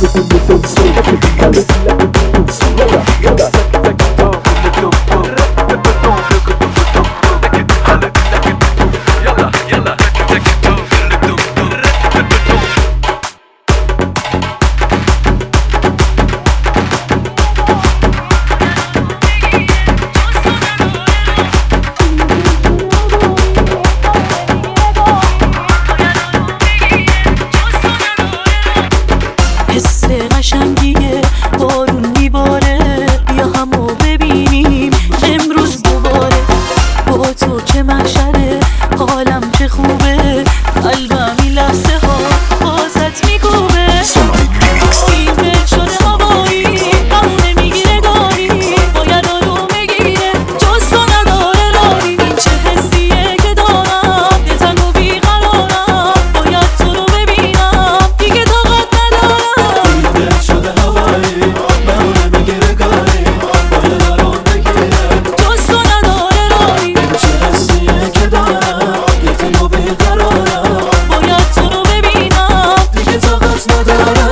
قشنگیه بارون میباره بیا همو ببینیم امروز دوباره با تو چه محشره حالم چه خوبه قلبم این لحظه ها بازت میگوبه ایمه شده هوایی هم نمیگیره داری باید آروم بگیره جز تو نداره رایی این چه حسیه که دارم دلتنگ و بیقرارم باید تو رو ببینم دیگه طاقت ندارم شده هوایی منو نمیگیره کاری باید آروم بگیره جز تو نداره رایی این چه حسیه که دارم دلتنگ و بیقرارم باید تو رو ببینم دیگه طاقت ندارم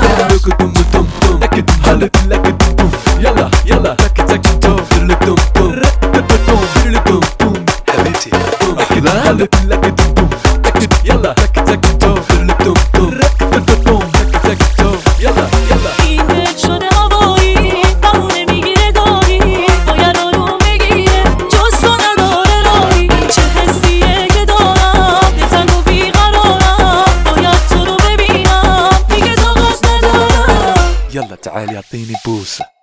يلا يلا تك تك تو دم دم دم دم حبيبتي احلى لك دم تك يلا تك تك تو دم دم تك تك تو يلا يلا این دل شده هوایی هم نمیگیره داری باید آروم بگیره جز تو نداره رایی چه حسیه که دارم دلتنگ و بیقرارم باید تو رو ببینم دیگه طاقت ندارم يلا تعالي اعطيني بوسه